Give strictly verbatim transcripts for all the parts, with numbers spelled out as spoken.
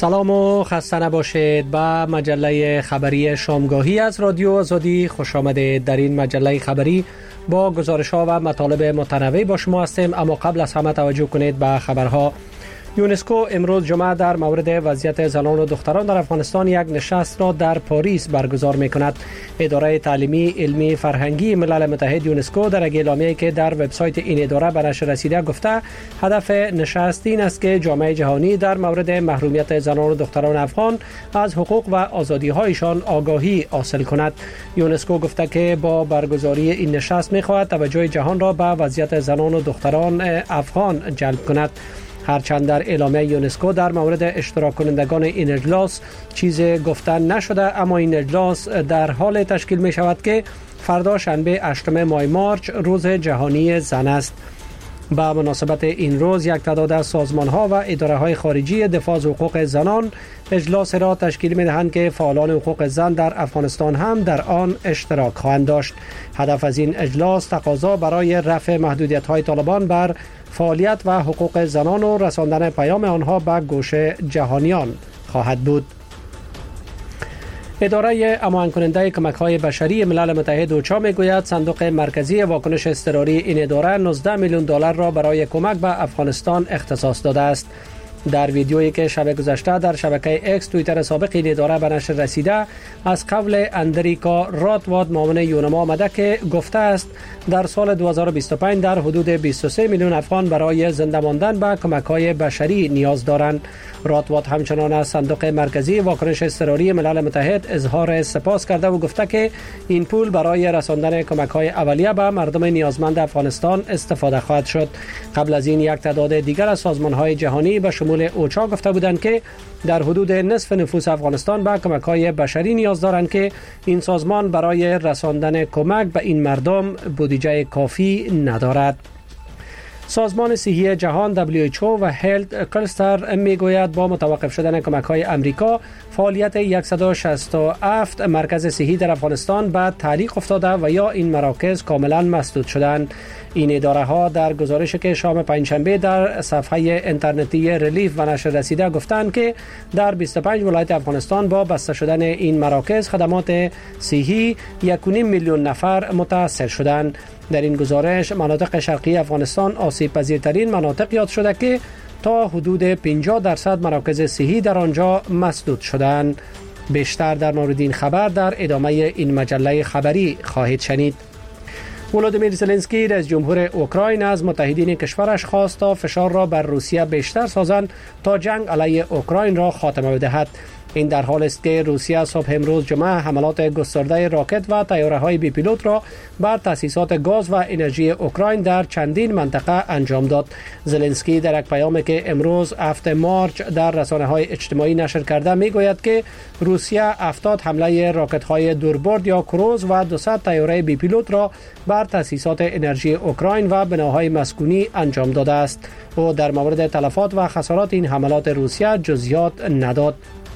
سلام و خسته نباشید. به مجله خبری شامگاهی از رادیو آزادی خوش آمدید. در این مجله خبری با گزارش‌ها و مطالب متنوع با شما هستیم، اما قبل از همه توجه کنید به خبرها. یونسکو امروز جمعه در مورد وضعیت زنان و دختران در افغانستان یک نشست را در پاریس برگزار می‌کند. اداره تعلیمی، علمی، فرهنگی ملل متحد یونسکو در یک اعلامیه‌ای که در وبسایت این اداره به نشر رسیده گفته هدف نشست این است که جامعه جهانی در مورد محرومیت زنان و دختران افغان از حقوق و آزادی‌هایشان آگاهی حاصل کند. یونسکو گفته که با برگزاری این نشست می‌خواهد توجه جهان را به وضعیت زنان و دختران افغان جلب کند. هرچند در اعلامیه یونسکو در مورد اشتراک کنندگان این اجلاس چیزی گفتن نشده، اما این اجلاس در حال تشکیل می شود که فردا شنبه هشتم ماه مارچ روز جهانی زن است. به مناسبت این روز یک تعداد از سازمان‌ها و اداره‌های خارجی دفاع از حقوق زنان اجلاس را تشکیل می‌دهند که فعالان حقوق زن در افغانستان هم در آن اشتراک خواهند داشت. هدف از این اجلاس تقاضا برای رفع محدودیت‌های طالبان بر فعالیت و حقوق زنان و رساندن پیام آنها به گوش جهانیان خواهد بود. اداره امان کننده کمک‌های بشری ملل متحد اوچا میگوید صندوق مرکزی واکنش اضطراری این اداره نوزده میلیون دلار را برای کمک به افغانستان اختصاص داده است. در ویدیویی که شب گذشته در شبکه اکس توییتر سابق این اداره به نشر رسیده از قول اندریکا راتواد معاون یونما آمده که گفته است در سال دو هزار و بیست و پنج در حدود بیست و سه میلیون افغان برای زنده ماندن به کمک‌های بشری نیاز دارند. راتواد همچنان از صندوق مرکزی واکنش اضطراری ملل متحد اظهار سپاس کرده و گفته که این پول برای رساندن کمک‌های اولیه به مردم نیازمند افغانستان استفاده خواهد شد. قبل از این یک تعداد دیگر از سازمان‌های جهانی به شمول اوچا گفته بودند که در حدود نصف نفوس افغانستان به کمک‌های بشری نیاز دارند که این سازمان برای رساندن کمک به این مردم بودجه کافی ندارد. سازمان صحی جهان دبلیو اچ او و هلت کلستر میگوید با متوقف شدن کمک‌های امریکا فعالیت صد و شصت و هفت مرکز صحی در افغانستان به تعلیق افتاده و یا این مراکز کاملا مسدود شدند. این اداره ها در گزارشی که شام پنجشنبه در صفحه اینترنتی ریلیف و نشر رسیده گفتند که در بیست و پنج ولایت افغانستان با بسته شدن این مراکز خدمات صحی یک و نیم میلیون نفر متاثر شدند. در این گزارش مناطق شرقی افغانستان آسیب پذیرترین مناطق یاد شده که تا حدود پنجاه درصد مراکز صحی در آنجا مسدود شدند. بیشتر در مورد این خبر در ادامه این مجله خبری خواهید شنید. ولودیمیر زلنسکی رئیس جمهور اوکراین از متحدین کشورش خواست تا فشار را بر روسیه بیشتر سازند تا جنگ علیه اوکراین را خاتمه بدهد. این در حال است که روسیه صبح امروز جمعه حملات گسترده راکت و طیاره‌های بی پیلوت را بر تأسیسات گاز و انرژی اوکراین در چندین منطقه انجام داد. زلنسکی در یک پیامی که امروز هفتم مارچ در رسانه‌های اجتماعی نشر کرده میگوید که روسیه هفتاد حمله راکت‌های دوربرد یا کروز و دویست طیاره بی پیلوت را بر تأسیسات انرژی اوکراین و بناهای مسکونی انجام داده است. او در مورد تلفات و خسارات این حملات روسیه جزئیات نداد.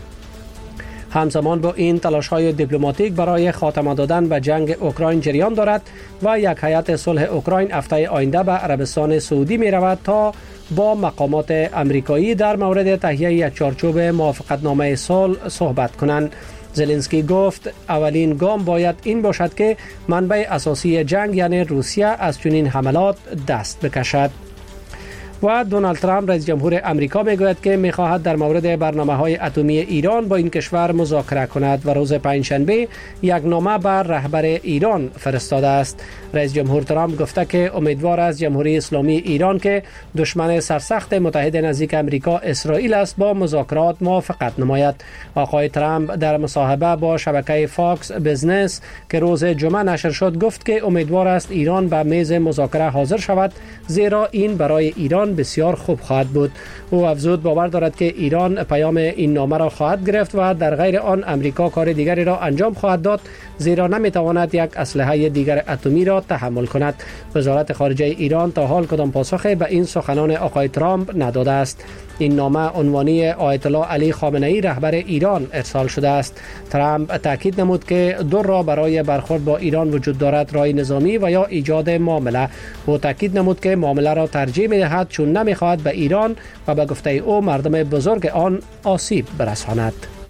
همزمان با این تلاش‌های دیپلماتیک برای خاتمه دادن به جنگ اوکراین جریان دارد و یک هیئت صلح اوکراین هفته آینده به عربستان سعودی می رود تا با مقامات آمریکایی در مورد تهیه یک چارچوب موافقتنامه صلح صحبت کنند. زلنسکی گفت اولین گام باید این باشد که منبع اساسی جنگ یعنی روسیه از چنین حملات دست بکشد. و دونالد ترامپ رئیس جمهور امریکا میگوید که میخواهد در مورد برنامه‌های اتمی ایران با این کشور مذاکره کند و روز پنجشنبه یک نامه بر رهبر ایران فرستاده است. رئیس جمهور ترامپ گفته که امیدوار است جمهوری اسلامی ایران که دشمن سرسخت متحد نزدیک امریکا اسرائیل است با مذاکرات موافقت نماید. آقای ترامپ در مصاحبه با شبکه فاکس بیزنس که روز جمعه نشر شد گفت که امیدوار است ایران به میز مذاکره حاضر شود زیرا این برای ایران بسیار خوب خواهد بود. او افزود باور دارد که ایران پیام این نامه را خواهد گرفت و در غیر آن امریکا کار دیگری را انجام خواهد داد زیرا نمیتواند یک اسلحه دیگر اتمی را تحمل کند. وزارت خارجه ایران تا حال کدام پاسخی به این سخنان آقای ترامپ نداده است. این نامه عنوانی آیت الله علی خامنه ای رهبر ایران ارسال شده است. ترامپ تاکید نمود که دو راه برای برخورد با ایران وجود دارد: راه نظامی و یا ایجاد معامله. او تاکید نمود که معامله را ترجیح می‌دهد چون نمی‌خواهد به ایران و به گفته او مردم بزرگ آن آسیب برساند.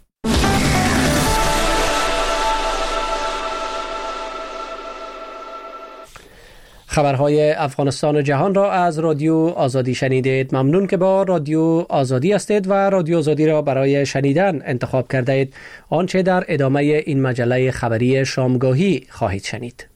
خبرهای افغانستان و جهان را از رادیو آزادی شنیدید. ممنون که با رادیو آزادی هستید و رادیو آزادی را برای شنیدن انتخاب کرده اید. آنچه در ادامه این مجله خبری شامگاهی خواهید شنید.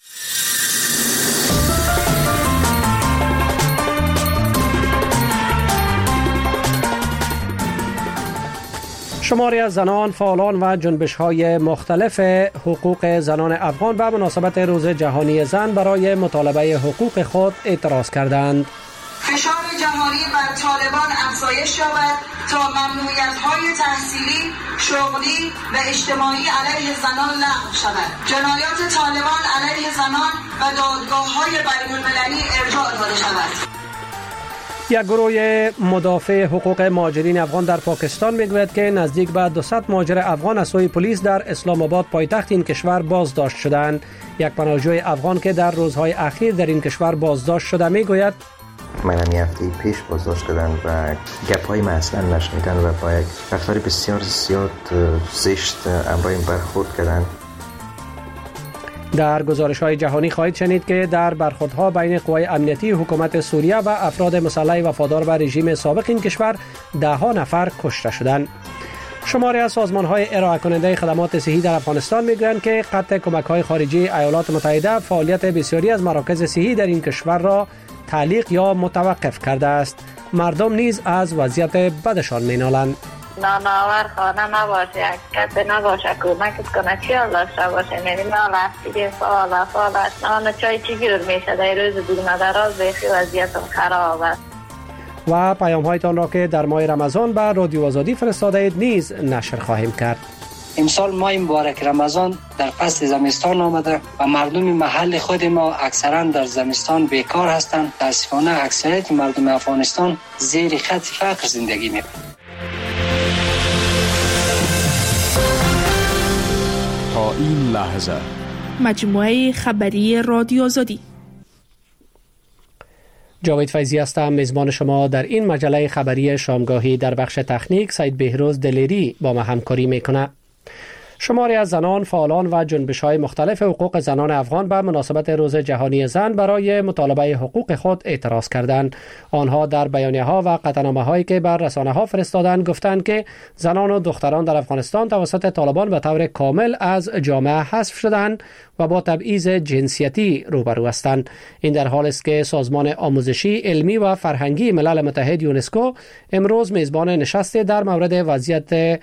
شماری از زنان، فعالان و جنبش‌های مختلف حقوق زنان افغان به مناسبت روز جهانی زن برای مطالبه حقوق خود اعتراض کردند. فشار جهانی بر طالبان افزایش یابد تا ممنوعیت‌های تحصیلی، شغلی و اجتماعی علیه زنان لغو شود. جنایات طالبان علیه زنان و دادگاه‌های بین‌المللی ارجاع داده شود. یک گروه مدافع حقوق مهاجرین افغان در پاکستان میگوید که نزدیک به دویست مهاجر افغان از سوی پلیس در اسلام آباد پایتخت این کشور بازداشت شدند. یک پناهجوی افغان که در روزهای اخیر در این کشور بازداشت شده میگوید من هم هفته پیش بازداشت کردن و گپ‌های ما اصلا نشنیدن و با یک رفتار بسیار زیاد زشت امرایم برخورد کردن. در گزارش‌های جهانی خواهید شنید که در برخوردها بین قوای امنیتی حکومت سوریه و افراد مسلح وفادار به رژیم سابق این کشور ده ها نفر کشته شدند. شماری از سازمان‌های ارائه کننده خدمات صحی در افغانستان می‌گویند که قطع کمک‌های خارجی ایالات متحده فعالیت بسیاری از مراکز صحی در این کشور را تعلیق یا متوقف کرده است. مردم نیز از وضعیت بدشان می‌نالند. ناناور خانه نباشه، یک کسی نباشه کمکت کنه چی حال داشته باشه. میبینی حالا هفتگی سال سال نان چای چی گیر میشه در روز دیگه دراز بیخی وضعیتم خراب است. و پیام هایتان را که در ماه رمضان به رادیو آزادی فرستاده اید نیز نشر خواهیم کرد. امسال ماه مبارک رمضان در فصل زمستان آمده و مردم محل خود ما اکثرا در زمستان بیکار هستند. متاسفانه اکثریت مردم افغانستان زیر خط فقر زندگی می‌کنند. تا این لحظه مجموعه خبری رادیو آزادی. جاوید فیضی هستم، میزبان شما در این مجله خبری شامگاهی. در بخش تکنیک سید بهروز دلیری با ما همکاری میکنه. شماری از زنان، فعالان و جنبش‌های مختلف حقوق زنان افغان به مناسبت روز جهانی زن برای مطالبه حقوق خود اعتراض کردند. آنها در بیانیه‌ها و قطعنامه‌هایی که بر رسانه‌ها فرستادند گفتند که زنان و دختران در افغانستان توسط طالبان به طور کامل از جامعه حذف شدند و با تبعیض جنسیتی روبرو هستند. این در حالی است که سازمان آموزشی، علمی و فرهنگی ملل متحد یونسکو امروز میزبان نشستی در مورد وضعیت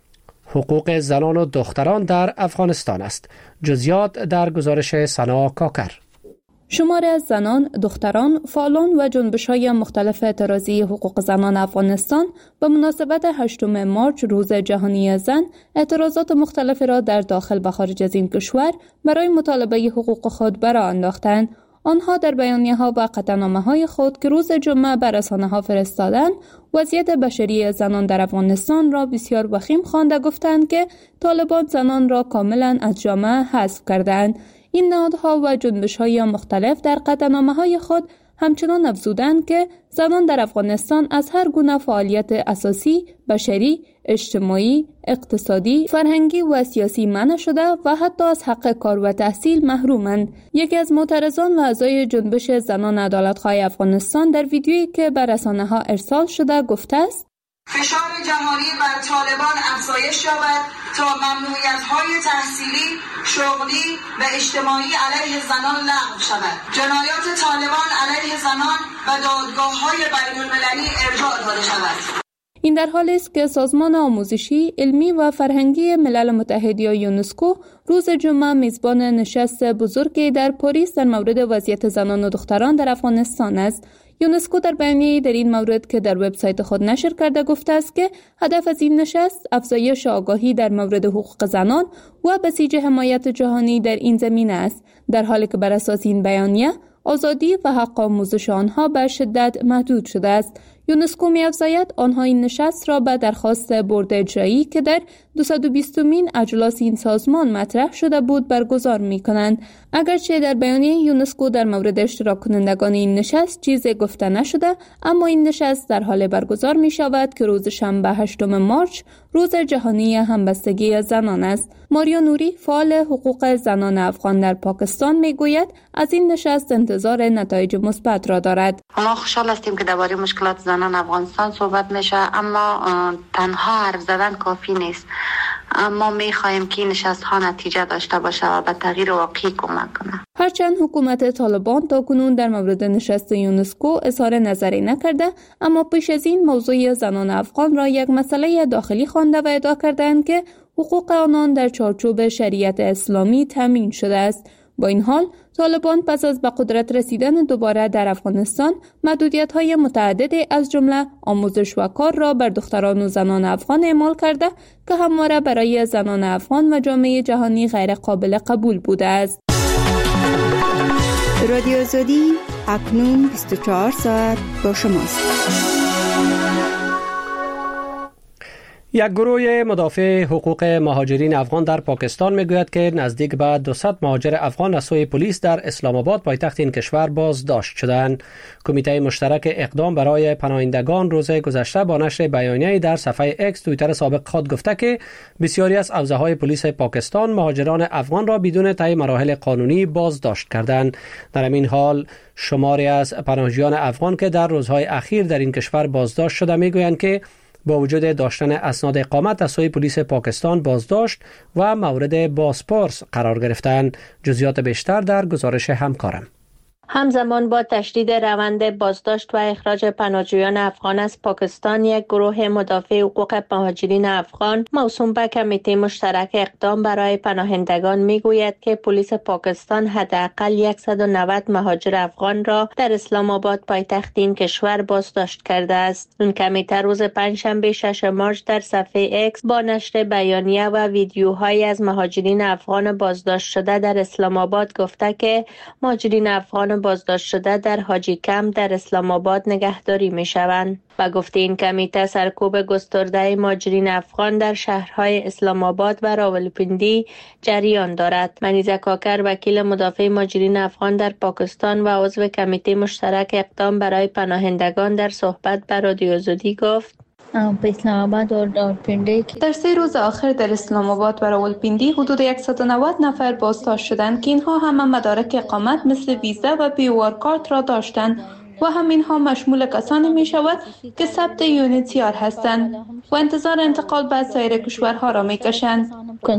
حقوق زنان و دختران در افغانستان است. جزئیات در گزارش سنا کاکر. شماری از زنان، دختران، فعالان و جنبش‌های مختلف اعتراضی حقوق زنان افغانستان به مناسبت هشتم مارچ روز جهانی زن اعتراضات مختلفی را در داخل و خارج از این کشور برای مطالبه حقوق خود برآ انداختند. آنها در بیانیه‌ها و قطعنامه‌های خود که روز جمعه بر رسانه‌ها فرستادند، وضعیت بشری زنان در افغانستان را بسیار وخیم خوانده گفتند که طالبان زنان را کاملا از جامعه حذف کردند. این نهادها و جنبش‌های مختلف در قطعنامه‌های خود همچنان افزودند که زنان در افغانستان از هر گونه فعالیت اساسی، بشری، اجتماعی، اقتصادی، فرهنگی و سیاسی منع شده و حتی از حق کار و تحصیل محرومند. یکی از معترضان و اعضای جنبش زنان عدالت‌خواه افغانستان در ویدیویی که به رسانه‌ها ارسال شده گفته است: فشار جهانی بر طالبان افزایش یابد تا ممنوعیت‌های تحصیلی، شغلی و اجتماعی علیه زنان لغو شود. جنایات طالبان علیه زنان و دادگاه‌های بین‌المللی ارجاع داده شود. این در حالی است که سازمان آموزشی، علمی و فرهنگی ملل متحد یا یونسکو روز جمعه میزبان نشست بزرگی در پاریس در مورد وضعیت زنان و دختران در افغانستان است. یونسکو در بیانیه‌ای در این مورد که در وبسایت خود نشر کرده گفته است که هدف از این نشست افزایش آگاهی در مورد حقوق زنان و بسیج حمایت جهانی در این زمینه است، در حالی که بر اساس این بیانیه آزادی و حق آموزش آنها به شدت محدود شده است. یونسکو می‌افزاید آنها این نشست را به درخواست بورد اجرایی که در دویست و بیستمین اجلاس این سازمان مطرح شده بود برگزار می‌کنند. اگرچه در بیانیه یونسکو در مورد اشتراک کنندگان این نشست چیزی گفته نشده، اما این نشست در حال برگزار می‌شود که روز شنبه هشتم مارس روز جهانی همبستگی زنان است. ماریا نوری، فعال حقوق زنان افغان در پاکستان، میگوید از این نشست انتظار نتایج مثبت را دارد. ما خوشحال هستیم که درباره مشکلات زنان افغانستان صحبت میشه، اما تنها حرف زدن کافی نیست. ما میخواهیم که این نشست ها نتیجه داشته باشه و به تغییر واقعی کمک کنه. هرچند حکومت طالبان تا کنون در مورد نشست یونسکو اظهار نظری نکرده، اما پیش از این موضوع زنان افغان را یک مسئله داخلی خوانده و ادعا کردند که حقوق آنان در چارچوب شریعت اسلامی تامین شده است. با این حال طالبان پس از به قدرت رسیدن دوباره در افغانستان محدودیت‌های متعددی از جمله آموزش و کار را بر دختران و زنان افغان اعمال کرده که همواره برای زنان افغان و جامعه جهانی غیر قابل قبول بوده است. رادیو آزادی اکنون بیست و چهار ساعت با شماست. یک گروه مدافع حقوق مهاجرین افغان در پاکستان میگوید که نزدیک به دویست مهاجر افغان از سوی پلیس در اسلام آباد پایتخت این کشور بازداشت شدند. کمیته مشترک اقدام برای پناهندگان روز گذشته با نشر بیانیه‌ای در صفحه اکس توییتر سابق خود گفته که بسیاری از حوزه‌های پلیس پاکستان مهاجران افغان را بدون طی مراحل قانونی بازداشت کردند. در همین حال شماری از پناهجویان افغان که در روزهای اخیر در این کشور بازداشت شده میگویند که با وجود داشتن اسناد اقامت از سوی پلیس پاکستان بازداشت و مورد بازپرس قرار گرفتند. جزئیات بیشتر در گزارش همکارم. همزمان با تشدید روند بازداشت و اخراج پناهجویان افغان از پاکستان، یک گروه مدافع حقوق مهاجرین افغان موسوم به کمیته مشترک اقدام برای پناهندگان میگوید که پلیس پاکستان حداقل صد و نود مهاجر افغان را در اسلام آباد پایتخت این کشور بازداشت کرده است. این کمیته روز پنجشنبه شش مارس در صفحه اکس با نشر بیانیه و ویدیوهایی از مهاجرین افغان بازداشت شده در اسلام آباد گفته که مهاجرین افغان بازداشت شده در حاجی کمپ در اسلام آباد نگهداری می شوند. و گفته این کمیته سرکوب گسترده مهاجرین افغان در شهرهای اسلام آباد و راولپیندی جریان دارد. منیزه کاکر، وکیل مدافع مهاجرین افغان در پاکستان و عضو کمیته مشترک اقدام برای پناهندگان، در صحبت با رادیو آزادی گفت: اسلام آباد و راولپیندی در سه روز آخر در اسلام آباد و راولپیندی حدود صد و نود نفر بازداشت شدند که اینها همه مدارک اقامت مثل ویزا و پیوار کارت را داشتند و همینها مشمول کسانی می شود که ثبت یونیتیار هستند و انتظار انتقال به سایر کشورها را می کشند.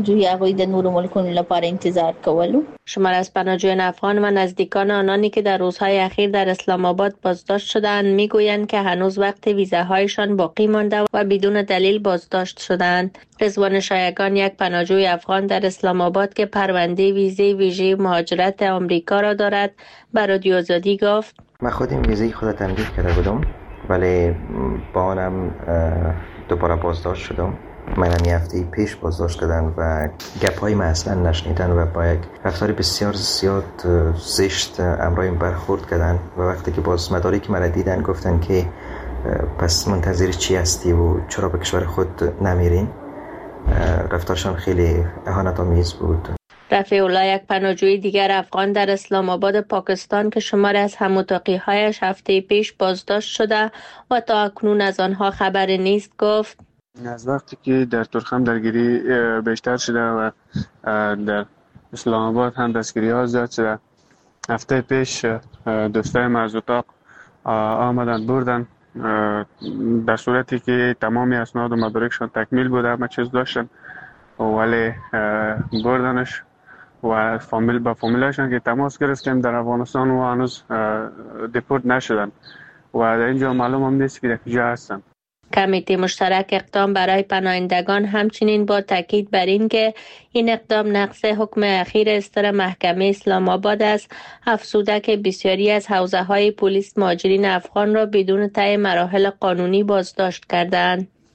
شمار از پناهجویان افغان و نزدیکان آنانی که در روزهای اخیر در اسلام آباد بازداشت شدند میگویند که هنوز وقت ویزاهایشان باقی مانده و بدون دلیل بازداشت شدند. رضوان شایگان، یک پناهجوی افغان در اسلام آباد که پرونده ویزه ویژه مهاجرت آمریکا را دارد، به رادیو آزادی گفت: من خود این ویزه خود تمدید کرده بودم، ولی با آنم دوباره بازداشت شدم. من هم یه هفته پیش بازداشت کردن و گپ های من اصلا نشنیدن و با یک رفتار بسیار زیاد زشت امرایم برخورد کردن و وقتی که باز مدارک مرا دیدن گفتن که پس منتظر چی هستی و چرا به کشور خود نمیرین. رفتارشان خیلی اهانت آمیز بود. رفیع الله، یک پناهجوی دیگر افغان در اسلام آباد پاکستان که شمار از هم‌متاقی‌هایش هفته پیش بازداشت شده و تا اکنون از آنها خبری نیست، گفت: از وقتی که در ترخم درگیری بیشتر شده و در اسلام آباد هم دستگیری ها زیاد شده، هفته پیش دوستای از اتاق آمدن بردن، در صورتی که تمامی اسناد و مدارکشان تکمیل بوده، همه چیز داشتن، ولی بردنش و فامیل با فامیلشان که تماس گرفتیم در افغانستان و هنوز دیپورت نشدن و در اینجا معلوم هم نیست که در کجا هستن. کمیته مشترک اقدام برای پناهندگان همچنین با تاکید بر این که این اقدام نقض حکم اخیر اصدار محکمه اسلام آباد است، افزوده که بسیاری از حوزه‌های پلیس مهاجرین افغان را بدون طی مراحل قانونی بازداشت کردند.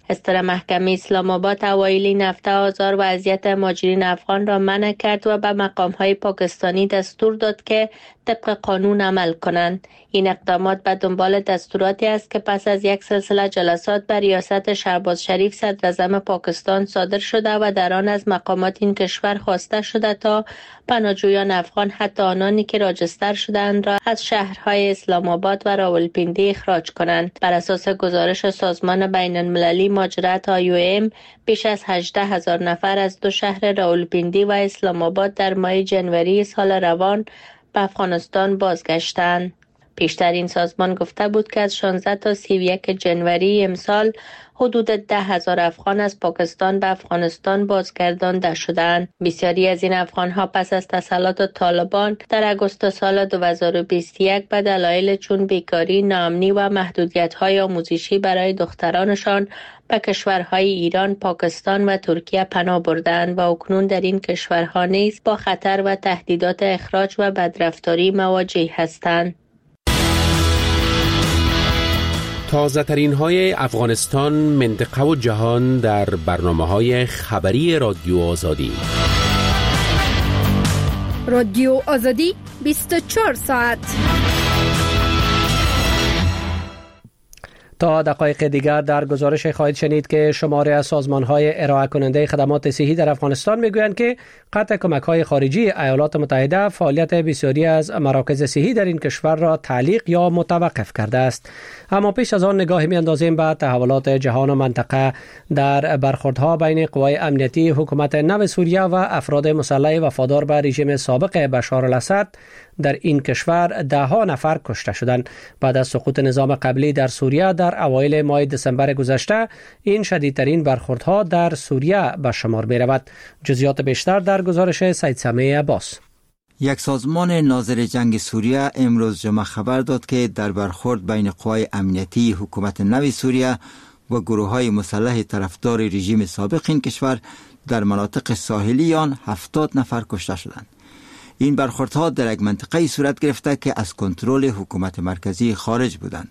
استر محکمه اسلام آباد اوایل این هفته آزار و اذیت مهاجرین افغان را منع کرد و به مقام‌های پاکستانی دستور داد که طبق قانون عمل کنند. این اقدامات به دنبال دستوراتی است که پس از یک سلسله جلسات بر ریاست شهباز شریف صدر اعظم پاکستان صادر شده و در آن از مقامات این کشور خواسته شده تا پناهجویان افغان حتی آنانی که راجستر شده‌اند را از شهرهای اسلام آباد و راولپیندی اخراج کنند. بر اساس گزارش سازمان بین المللی مهاجرت آی او ام، بیش از هجده هزار نفر از دو شهر راولپیندی و اسلام آباد در ماه ژانویه سال روان به افغانستان بازگشتند. پیشتر این سازمان گفته بود که از شانزده تا سی و یک ژانویه امسال حدود ده هزار افغان از پاکستان به افغانستان بازگردانده شدند. بسیاری از این افغان‌ها پس از تسلط طالبان در اگوست سال دو هزار و بیست و یک به دلایل چون بیکاری، ناامنی و محدودیت‌های آموزشی برای دخترانشان به کشورهای ایران، پاکستان و ترکیه پناه بردند و اکنون در این کشورها نیز با خطر و تهدیدات اخراج و بدرفتاری مواجه هستند. تازه ترین های افغانستان، منطقه و جهان در برنامه های خبری رادیو آزادی. رادیو آزادی بیست و چهار ساعت. تا دقایق دیگر در گزارش خواهید شنید که شماری از سازمان‌های ارائه کننده خدمات صحی در افغانستان میگویند که قطع کمک‌های خارجی ایالات متحده فعالیت بسیاری از مراکز صحی در این کشور را تعلیق یا متوقف کرده است. اما پیش از آن نگاهی می‌اندازیم به تحولات جهان و منطقه در برخوردها بین قوای امنیتی حکومت نو سوریه و افراد مسلح وفادار به رژیم سابق بشار الاسد. در این کشور ده ها نفر کشته شدند. بعد از سقوط نظام قبلی در سوریه در اوایل ماه دسامبر گذشته، این شدیدترین برخوردها در سوریه به شمار می رود. جزئیات بیشتر در گزارش سید سمیع عباس. یک سازمان ناظر جنگ سوریه امروز جمعه خبر داد که در برخورد بین قوای امنیتی حکومت نو سوریه و گروه‌های مسلح طرفدار رژیم سابق این کشور در مناطق ساحلی آن هفتاد نفر کشته شدند. این برخوردها در یک منطقه صورت گرفته که از کنترل حکومت مرکزی خارج بودند.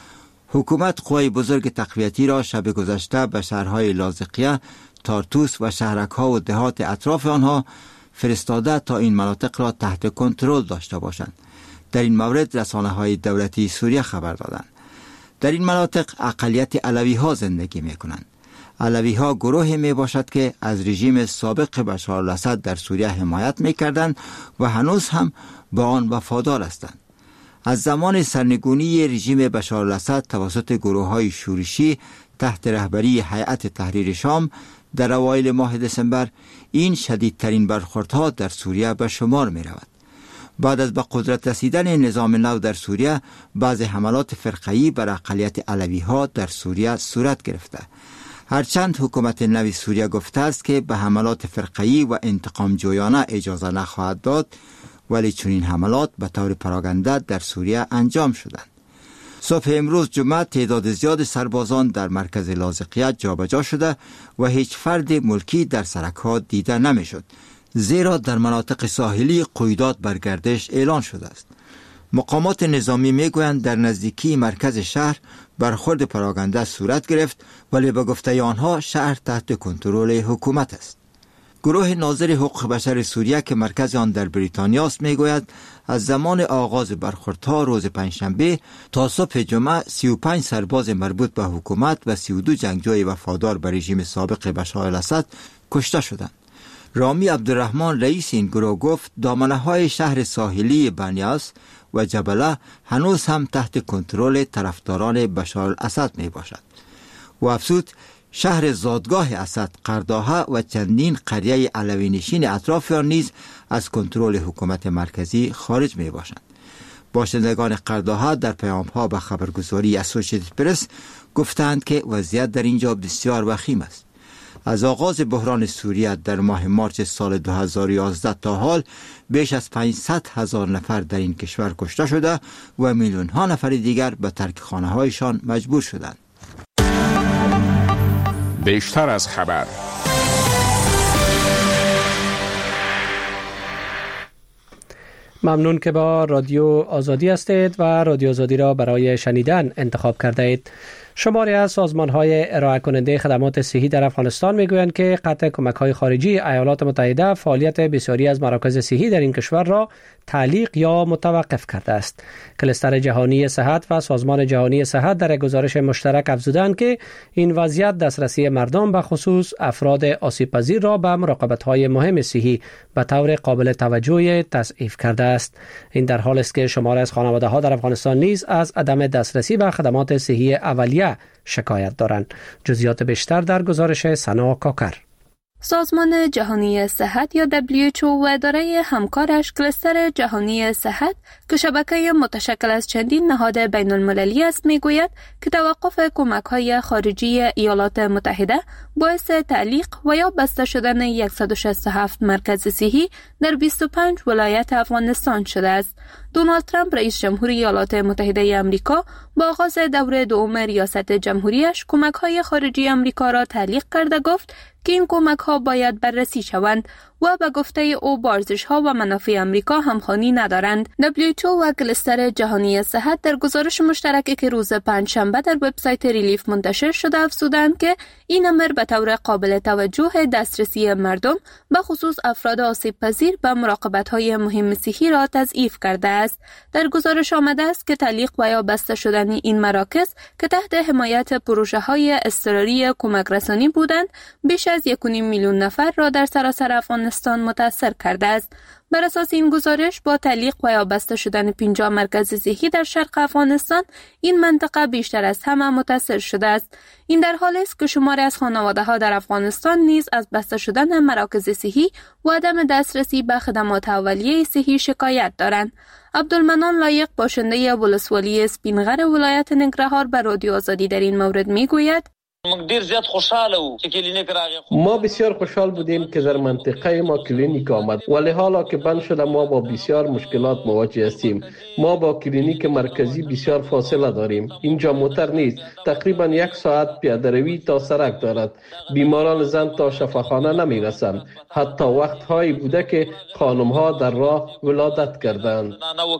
حکومت قوای بزرگ تقویتی را شب گذشته به شهرهای لاذقیه، تارتوس و شهرک‌ها و دهات اطراف آنها فرستاده تا این مناطق را تحت کنترل داشته باشند. در این مورد رسانه‌های دولتی سوریه خبر دادند. در این مناطق اقلیت علوی‌ها زندگی می‌کنند. علوی‌ها گروهی می باشد که از رژیم سابق بشار الاسد در سوریه حمایت می کردند و هنوز هم به آن وفادار هستند. از زمان سرنگونی رژیم بشار الاسد توسط گروه‌های شورشی تحت رهبری هیئت تحریر شام در اوایل ماه دسامبر، این شدیدترین برخوردها در سوریه به شمار می رود. بعد از به قدرت رسیدن نظام نو در سوریه، بعض حملات فرقه‌ای بر اقلیت علوی‌ها در سوریه صورت گرفته. هرچند حکومت نو سوریه گفته است که به حملات فرقه‌ای و انتقام جویانه اجازه نخواهد داد، ولی چنین حملات به طور پراگنده در سوریه انجام شدند. صبح امروز جمعه تعداد زیاد سربازان در مرکز لاذقیه جابجا شده و هیچ فرد ملکی در سرک‌ها دیده نمی‌شد، زیرا در مناطق ساحلی قیودات بر گردش اعلان شده است. مقامات نظامی میگویند در نزدیکی مرکز شهر برخورد پراگنده صورت گرفت، ولی به گفته آنها شهر تحت کنترل حکومت است. گروه ناظر حقوق بشر سوریه که مرکز آن در بریتانیا است میگوید از زمان آغاز برخوردها روز پنجشنبه تا صبح جمعه سی و پنج سرباز مربوط به حکومت و سی و دو جنگجوی وفادار به رژیم سابق بشار الاسد کشته شدند. رامی عبدالرحمن رئیس این گروه گفت دامنه‌های شهر ساحلی بنیاس و جبله هنوز هم تحت کنترل طرفداران بشار الاسد می باشد. و افزود شهر زادگاه اسد، قرداها و چندین قریه علوی نشین اطراف آن نیز از کنترل حکومت مرکزی خارج می باشند. باشندگان قرداها در پیام‌ها به خبرگزاری اسوسییتد پرس گفتند که وضعیت در اینجا بسیار وخیم است. از آغاز بحران سوریه در ماه مارس سال دو هزار و یازده تا حال بیش از پانصد هزار نفر در این کشور کشته شده و میلیون ها نفر دیگر به ترک خانه هایشان مجبور شدند. بیشتر از خبر. ممنون که با رادیو آزادی هستید و رادیو آزادی را برای شنیدن انتخاب کرده اید. شماری از سازمان‌های ارائه کننده خدمات صحی در افغانستان میگویند که قطع کمک‌های خارجی ایالات متحده فعالیت بسیاری از مراکز صحی در این کشور را تعلیق یا متوقف کرده است. کلستر جهانی صحت و سازمان جهانی صحت در گزارش مشترک افزودند که این وضعیت دسترسی مردم به خصوص افراد آسیب‌پذیر را به مراقبت‌های مهم صحی به طور قابل توجهی تضعیف کرده است. این در حالی است که شماری از خانواده‌ها در افغانستان نیز از عدم دسترسی به خدمات صحی اولیه شکایت دارند. جزئیات بیشتر در گزارش سنا کاکر. سازمان جهانی صحت یا دبلیو اچ او و اداره همکارش کلستر جهانی صحت که شبکه متشکل از چندین نهاد بین المللی است میگوید که توقف کمک‌های خارجی ایالات متحده باعث تعلیق و یا بسته شدن صد و شصت و هفت مرکز صحی در بیست و پنج ولایت افغانستان شده است. دونالد ترامپ رئیس جمهور ایالات متحده آمریکا با آغاز دور دوم ریاست جمهوریش کمک‌های خارجی آمریکا را تعلیق کرده گفت که این کمک‌ها باید بررسی شوند و به گفته او بارزش‌ها و منافع آمریکا همخوانی ندارند. دبلیو اچ او و کلستر جهانی صحت در گزارش مشترکی که روز پنجشنبه در وبسایت ریلیف منتشر شده افزودند که این امر به طور قابل توجه دسترسی مردم به خصوص افراد آسیب‌پذیر به مراقبت‌های مهم صحی را تضعیف کرده است. در گزارش آمده است که تعلیق و یا بسته شدن این مراکز که تحت حمایت پروژه‌های اضطراری کمک رسانی بودند بیش از یک و نیم میلیون نفر را در سراسر افغانستان متاثر کرده است. بر اساس این گزارش با تعلیق و یا بسته شدن پنجاه مرکز صحی در شرق افغانستان این منطقه بیشتر از همه متاثر شده است. این در حالی است که شماری از خانواده‌ها در افغانستان نیز از بسته شدن مراکز صحی و عدم دسترسی به خدمات اولیه صحی شکایت دارند. عبدالمنان لایق باشنده ولسوالی سپینغر ولایت ننګرهار به رادیو آزادی در این مورد میگوید ما بسیار خوشحال بودیم که در منطقه ما کلینیک آمد، ولی حالا که بند شده ما با بسیار مشکلات مواجه هستیم. ما با کلینیک مرکزی بسیار فاصله داریم. اینجا موتر نیست، تقریبا یک ساعت پیاده روی تا سرک دارد. بیماران زن تا شفاخانه نمی رسند. حتی وقتهایی بوده که خانم‌ها در راه ولادت کردند.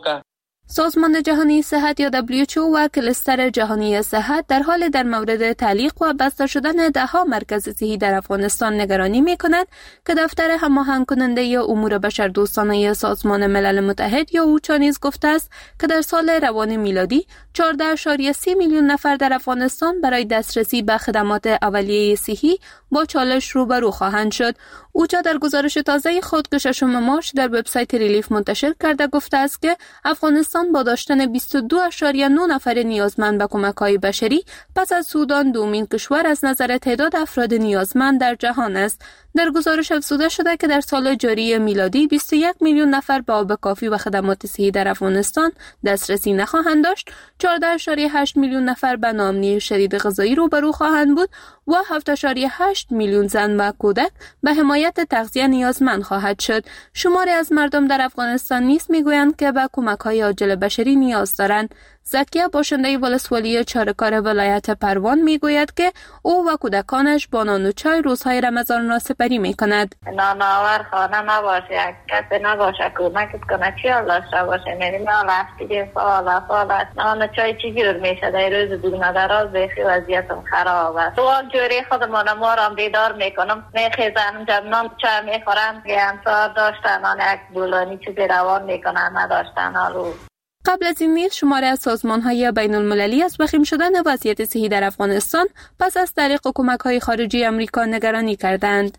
سازمان جهانی صحت یا دبلیو اچ او و کلستر جهانی صحت در حال در مورد تعلیق و بسته شدن ده ها مرکز صحی در افغانستان نگرانی می‌کند که دفتر هماهنگ کننده امور بشردوستانه سازمان ملل متحد یا اوچا نیز گفته است که در سال روان میلادی چهارده اشاریه سه میلیون نفر در افغانستان برای دسترسی به خدمات اولیه صحی با چالش روبرو خواهند شد. اوچا در گزارش تازه خود که ششم مارچ در وبسایت ریلیف منتشر کرده گفته است که افغانستان با داشتن بیست و دو اشاریه نه نفر نیازمند به کمک‌های بشری پس از سودان دومین کشور از نظر تعداد افراد نیازمند در جهان است. در گزارش افزوده شده که در سال جاری میلادی بیست و یک میلیون نفر به آب کافی و خدمات صحی در افغانستان دسترسی نخواهند داشت، چهارده اشاریه هشت میلیون نفر به ناامنی شدید غذایی روبرو خواهند بود و هفت اشاریه هشت میلیون زن و کودک به حمایت تغذیه نیازمند خواهد شد. شماری از مردم در افغانستان نیز میگویند که به کمک‌های عاجل بشری نیاز دارند. زکیه باشنده ولسوالی چاره‌کار ولایت پروان میگوید که او و کودکانش با نان و چای روزهای رمضان را سپری میکند. نانآور خانه نباشه، کسی نباشه کمکت کنه، چی داشته باشه، میریم هفته سال سال نان و چای چی جور میشه در روز دو ندراز بیخی وضعیتم خراب است. تو جوری خودمان ما را بیدار میکنم، میخیزم جب نان چای میخورم که همسار داشتن نان یک بولانی چیزی روان میکنن نداشتن حالو. قبل از این نیز شماره از سازمان‌های بین المللی از وخیم شدن وضعیت صحی در افغانستان پس از طریق کمک‌های خارجی آمریکا نگرانی کردند.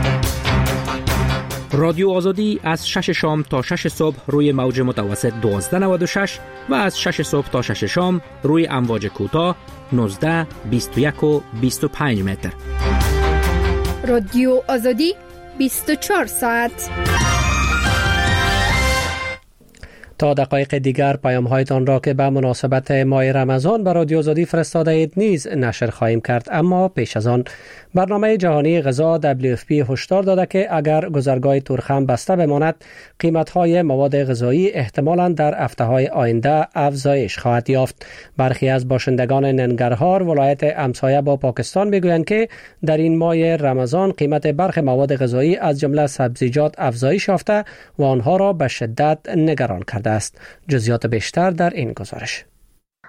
رادیو آزادی از شش شام تا شش صبح روی موج متوسط دوازده نود و شش و از شش صبح تا شش شام روی امواج کوتاه نوزده، بیست و یک و بیست و پنج متر. رادیو آزادی بیست و چهار ساعت. تا دقایق دیگر پیام هایتان را که به مناسبت ماه رمضان به رادیو آزادی فرستاده اید نیز نشر خواهیم کرد، اما پیش از آن برنامه جهانی غذا دبلیو اف پی هشدار داده که اگر گذرگاه تورخم بسته بماند قیمت های مواد غذایی احتمالاً در هفته های آینده افزایش خواهد یافت. برخی از باشندگان ننگرهار ولایت همسایه با پاکستان میگویند که در این ماه رمضان قیمت برخی مواد غذایی از جمله سبزیجات افزایش یافته و آنها را به شدت نگران کرده است. جزئیات بیشتر در این گزارش.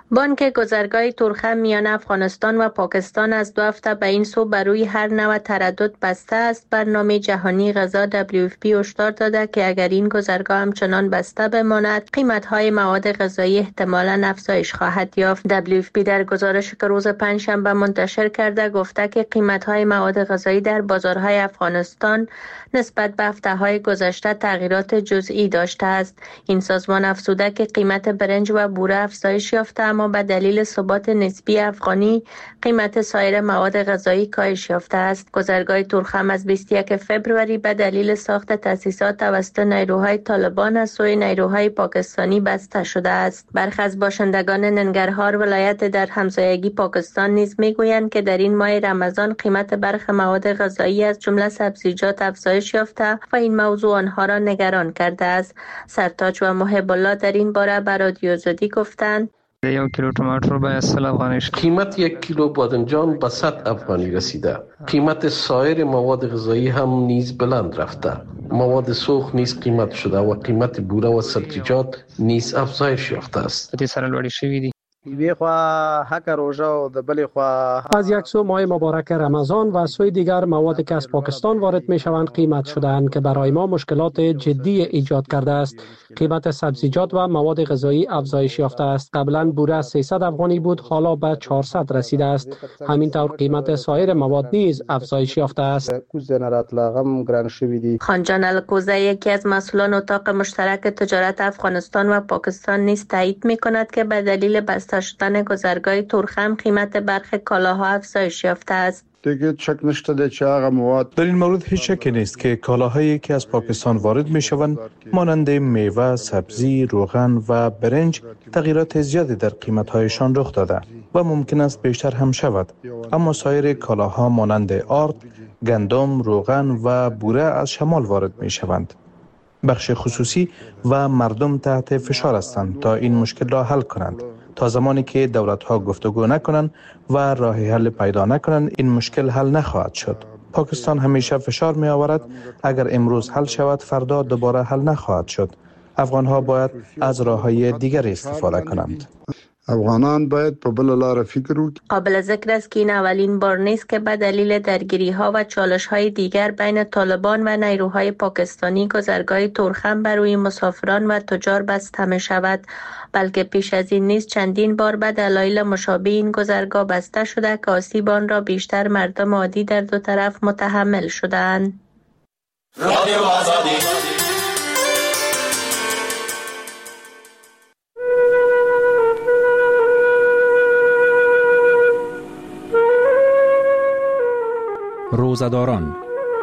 بانک گذرگاه تورخم میان افغانستان و پاکستان از دو هفته به این سو بر روی هر نوع تردد بسته است. برنامه جهانی غذا دبلیو اف پی هشدار داده که اگر این گذرگاه همچنان بسته بماند، قیمت‌های مواد غذایی احتمالاً افزایش خواهد یافت. دبلیو اف پی در گزارشی که روز پنجشنبه منتشر کرده گفته که قیمت‌های مواد غذایی در بازارهای افغانستان نسبت به هفته‌های گذشته تغییرات جزئی داشته است. این سازمان افزوده که قیمت برنج و بوره افزایش یافته، اما به دلیل ثبات نسبی افغانی قیمت سایر مواد غذایی کاهش یافته است. گذرگاه تورخم از بیست و یک فوریه به دلیل ساخت تأسیسات توسط نیروهای طالبان از سوی نیروهای پاکستانی بسته شده است. برخی از باشندگان ننگرهار ولایت در همسایگی پاکستان نیز میگویند که در این ماه رمضان قیمت برخی مواد غذایی از جمله سبزیجات افزایش یافته و این موضوع آنها را نگران کرده است. سرتاج و محب الله در این باره به رادیو آزادی گفتند: یک کیلو تماتر به صد افغانی است. قیمت یک کیلو بادمجان به صد افغانی رسیده. قیمت سایر مواد غذایی هم نیز بلند رفته. مواد سوخت نیز قیمت شده و قیمت بوره و سبزیجات نیز افزایش یافته است. دې سره لوړې شوي دي. یوې خوا حق روژه و د بلې خوا از یک سو ماه مبارک رمضان و از سوی دیگر موادی که از پاکستان وارد می شوند قیمت شدند که برای ما مشکلات جدی ایجاد کرده است. قیمت سبزیجات و مواد غذایی افزایش یافته است. قبلا بوره سیصد افغانی بود، حالا به چهارصد رسیده است. همینطور قیمت سایر مواد نیز افزایش یافته است. خانجان الکوزه یکی از مسئولان اتاق مشترک تجارت افغانستان و پاکستان نیز تایید می کند که به دلیل بسته شدن گذرگاه تورخم قیمت برخی کالاها افزایش یافته است. دیگه شک نشده چه هغه مواد در این مورد هیچ شکی نیست که کالاهایی که از پاکستان وارد می شوند مانند میوه، سبزی، روغن و برنج تغییرات زیادی در قیمت‌هایشان رخ داده و ممکن است بیشتر هم شود، اما سایر کالاها مانند آرد، گندم، روغن و بوره از شمال وارد می شوند. بخش خصوصی و مردم تحت فشار هستند تا این مشکل را حل کنند. تا زمانی که دولت‌ها گفتگو نکنند و راه حل پیدا نکنند این مشکل حل نخواهد شد. پاکستان همیشه فشار می آورد اگر امروز حل شود فردا دوباره حل نخواهد شد. افغان‌ها باید از راه‌های دیگر استفاده کنند. افغانان باید په بل لار فکر وکړي. قابل ذکر است که این اولین بار نیست که به دلیل درگیری‌ها و چالش‌های دیگر بین طالبان و نیروهای پاکستانی گذرگاه تورخم بر روی مسافران و تجار بسته می شود، بلکه پیش از این نیز چندین بار به دلایل مشابه این گذرگاه بسته شده که آسیب آن را بیشتر مردم عادی در دو طرف متحمل شدند. رادیو آزادی روزداران،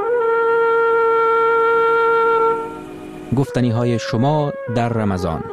گفتنی های شما در رمضان.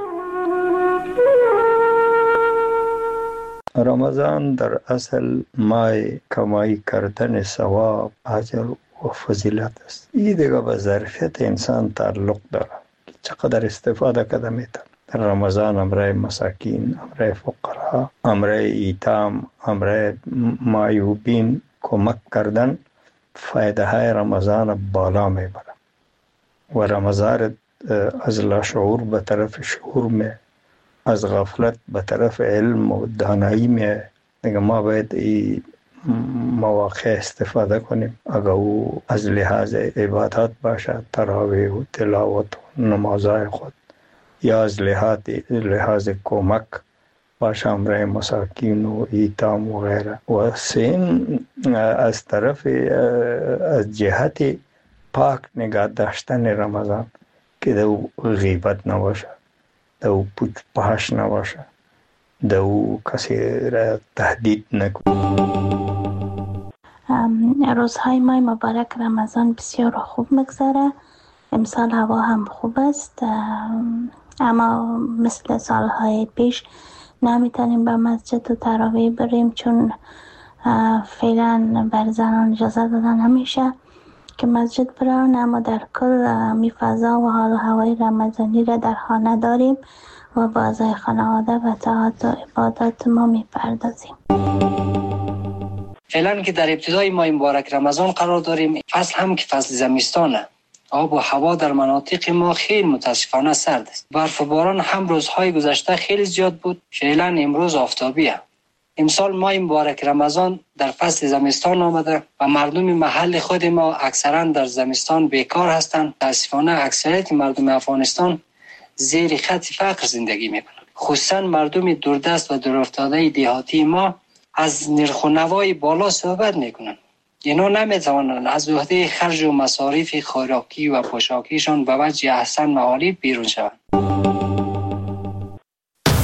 رمضان در اصل ماه کمایی کردن ثواب، اجر و فضیلت است. این دیگه به ظرفیت انسان تعلق داره، چقدر استفاده کرده میتونه. در رمضان امرای مساکین، امرای فقرا، امرای ایتام، امرای معیوبین کمک کردن فایده های رمضان بالا میبره و رمضان از لاشعور به طرف شعور می، از غفلت به طرف علم و دانایی می. دیگه ما باید این مواقع استفاده کنیم. اگر او از لحاظ عبادات باشه، تراویح و تلاوت و نمازهای خود، یا از لحاظ لحاظ کمک باشه امرای مساکین و ایتام و غیره. و سین از طرف از جهت پاک نگاه داشتن رمضان که دو غیبت نباشه، دو پوچ پاش نباشه، دو کسی را تهدید نکنه. روزهای ماه مبارک رمضان بسیار خوب مگذره. امسال هوا هم خوب است، اما مثل سالهای پیش نمیتونیم به مسجد و تراویح بریم چون فعلا بر زنان اجازه دادن نمیشه که مسجد برن، اما در کل می فضا و حال هوای رمضانی را در خانه داریم و با اعضای خانواده و طاعت و عبادات ما می پردازیم. فعلا که در ابتدای ماه مبارک رمضان قرار داریم، فصل هم که فصل زمستانه آب و هوا در مناطق ما خیلی متاسفانه سرد است. برف و باران هم روزهای گذشته خیلی زیاد بود، فعلا امروز آفتابیه. امسال ماه مبارک رمضان در فصل زمستان آمده و مردم محل خود ما اکثرا در زمستان بیکار هستند. متاسفانه اکثریت مردم افغانستان زیر خط فقر زندگی میکنند. خصوصا مردم دوردست و دورافتاده دهاتی ما از نرخ و نوای بالا صحبت میکنند. اینا نمیتوانند از عهده خرج و مصارف خوراکی و پوشاکیشان به وجه احسن معالی بیرون شوند.